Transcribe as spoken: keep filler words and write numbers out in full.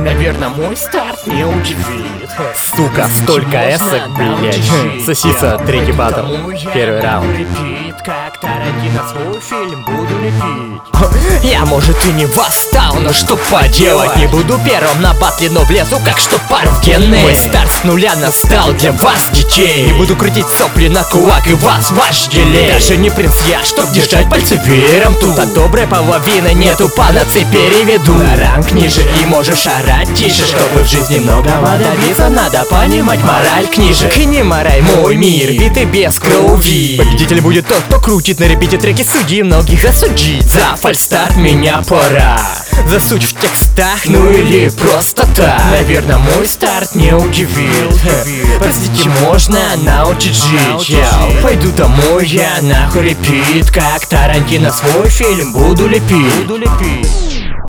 Наверное, мой старт не удивит. Сука, столько эсок, блять. Сосиса, третий батл, первый раунд. Как Тарантино свой фильм буду лепить. Я, может, и не восстал, но что поделать? Не буду первым на батле, но влезу как что пар в гены. Мой старт с нуля настал для вас, детей. Не буду крутить сопли на кулак и вас вожделей. Даже не принц я, чтоб держать пальцы веером тут. От доброй половины нету панацей, переведу на ранг ниже и можешь орать тише. Чтобы в жизни многого добиться, надо понимать мораль книжек. И не морай мой мир, битый без крови. Победитель будет тот, кто крутит на репите треки, судьи многих засудить. За фальстарт меня пора. За суть в текстах, ну или просто так. Наверное, мой старт не удивил. Простите, можно научить жить. Я пойду домой, я нахуй репит. Как Тарантино свой фильм буду лепить.